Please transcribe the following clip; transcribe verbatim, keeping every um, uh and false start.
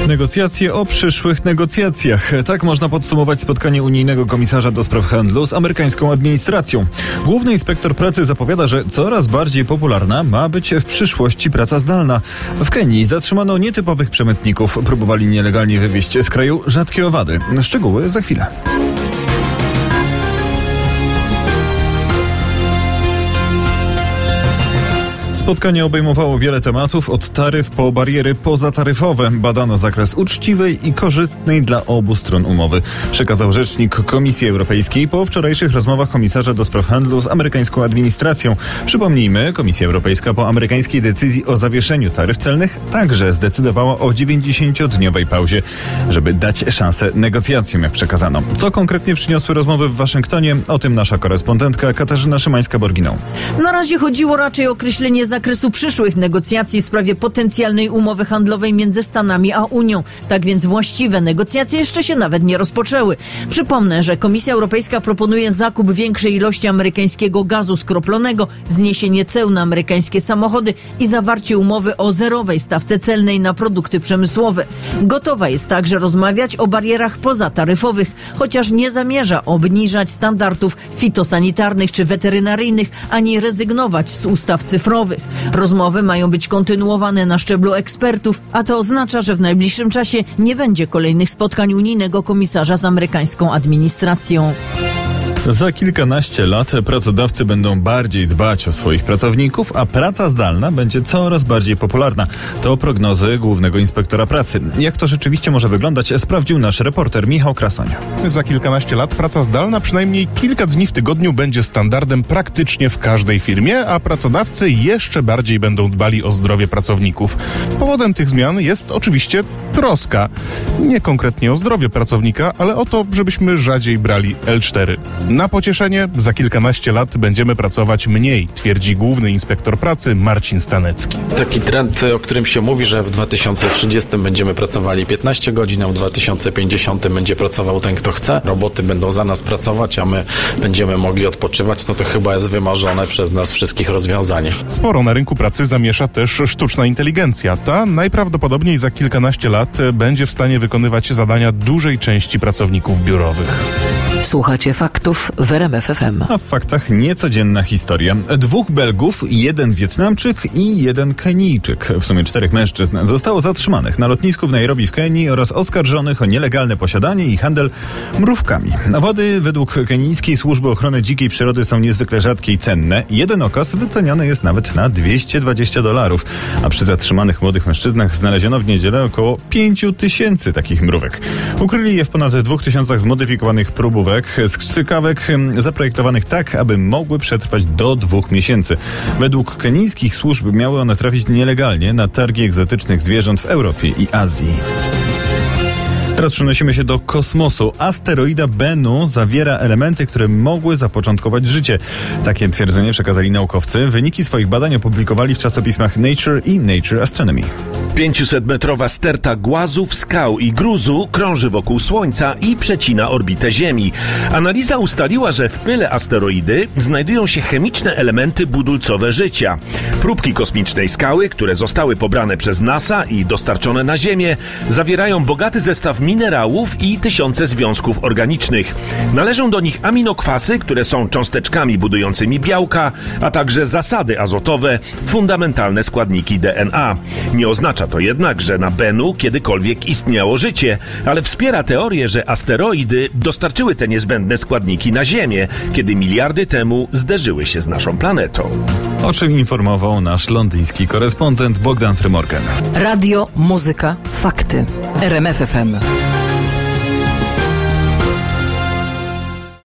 negocjacje o przyszłych negocjacjach. Tak można podsumować spotkanie unijnego komisarza do spraw handlu z amerykańską administracją. Główny inspektor pracy zapowiada, że coraz bardziej popularna ma być w przyszłości praca zdalna. W Kenii zatrzymano nietypowych przemytników. Próbowali nielegalnie wywieźć z kraju rzadkie owady. Szczegóły za chwilę. Spotkanie obejmowało wiele tematów, od taryf po bariery pozataryfowe. Badano zakres uczciwej i korzystnej dla obu stron umowy, przekazał rzecznik Komisji Europejskiej po wczorajszych rozmowach komisarza do spraw handlu z amerykańską administracją. Przypomnijmy, Komisja Europejska po amerykańskiej decyzji o zawieszeniu taryf celnych także zdecydowała o dziewięćdziesięciodniowej pauzie, żeby dać szansę negocjacjom, jak przekazano. Co konkretnie przyniosły rozmowy w Waszyngtonie? O tym nasza korespondentka Katarzyna Szymańska-Borginą. Na razie chodziło raczej o określenie zakresu przyszłych negocjacji w sprawie potencjalnej umowy handlowej między Stanami a Unią. Tak więc właściwe negocjacje jeszcze się nawet nie rozpoczęły. Przypomnę, że Komisja Europejska proponuje zakup większej ilości amerykańskiego gazu skroplonego, zniesienie ceł na amerykańskie samochody i zawarcie umowy o zerowej stawce celnej na produkty przemysłowe. Gotowa jest także rozmawiać o barierach pozataryfowych, chociaż nie zamierza obniżać standardów fitosanitarnych czy weterynaryjnych, ani rezygnować z ustaw cyfrowych. Rozmowy mają być kontynuowane na szczeblu ekspertów, a to oznacza, że w najbliższym czasie nie będzie kolejnych spotkań unijnego komisarza z amerykańską administracją. Za kilkanaście lat pracodawcy będą bardziej dbać o swoich pracowników, a praca zdalna będzie coraz bardziej popularna. To prognozy głównego inspektora pracy. Jak to rzeczywiście może wyglądać, sprawdził nasz reporter Michał Krasoń. Za kilkanaście lat praca zdalna przynajmniej kilka dni w tygodniu będzie standardem praktycznie w każdej firmie, a pracodawcy jeszcze bardziej będą dbali o zdrowie pracowników. Powodem tych zmian jest oczywiście troska. Nie konkretnie o zdrowie pracownika, ale o to, żebyśmy rzadziej brali el cztery. Na pocieszenie za kilkanaście lat będziemy pracować mniej, twierdzi główny inspektor pracy Marcin Stanecki. Taki trend, o którym się mówi, że w dwa tysiące trzydziestym będziemy pracowali piętnaście godzin, a w dwa tysiące pięćdziesiątym będzie pracował ten, kto chce. Roboty będą za nas pracować, a my będziemy mogli odpoczywać. No to chyba jest wymarzone przez nas wszystkich rozwiązanie. Sporo na rynku pracy zamiesza też sztuczna inteligencja. Ta najprawdopodobniej za kilkanaście lat będzie w stanie wykonywać zadania dużej części pracowników biurowych. Słuchacie faktów w R M F F M. A w faktach niecodzienna historia. Dwóch Belgów, jeden Wietnamczyk i jeden Kenijczyk, w sumie czterech mężczyzn, zostało zatrzymanych na lotnisku w Nairobi w Kenii oraz oskarżonych o nielegalne posiadanie i handel mrówkami. Owady według kenijskiej Służby Ochrony Dzikiej Przyrody są niezwykle rzadkie i cenne. Jeden okaz wyceniany jest nawet na dwieście dwadzieścia dolarów, a przy zatrzymanych młodych mężczyznach znaleziono w niedzielę około pięć tysięcy takich mrówek. Ukryli je w ponad dwóch tysiącach zmodyfikowanych próbówek, strzykawek zaprojektowanych tak, aby mogły przetrwać do dwóch miesięcy. Według kenijskich służb miały one trafić nielegalnie na targi egzotycznych zwierząt w Europie i Azji. Teraz przenosimy się do kosmosu. Asteroida Bennu zawiera elementy, które mogły zapoczątkować życie. Takie twierdzenie przekazali naukowcy. Wyniki swoich badań opublikowali w czasopismach Nature i Nature Astronomy. pięćsetmetrowa sterta głazów, skał i gruzu krąży wokół Słońca i przecina orbitę Ziemi. Analiza ustaliła, że w pyle asteroidy znajdują się chemiczne elementy budulcowe życia. Próbki kosmicznej skały, które zostały pobrane przez NASA i dostarczone na Ziemię, zawierają bogaty zestaw minerałów i tysiące związków organicznych. Należą do nich aminokwasy, które są cząsteczkami budującymi białka, a także zasady azotowe, fundamentalne składniki D N A. Nie oznacza to jednak, że na Bennu kiedykolwiek istniało życie, ale wspiera teorię, że asteroidy dostarczyły te niezbędne składniki na Ziemię, kiedy miliardy temu zderzyły się z naszą planetą. O czym informował nasz londyński korespondent Bogdan Frymorgan. Radio, muzyka, fakty. R M F F M.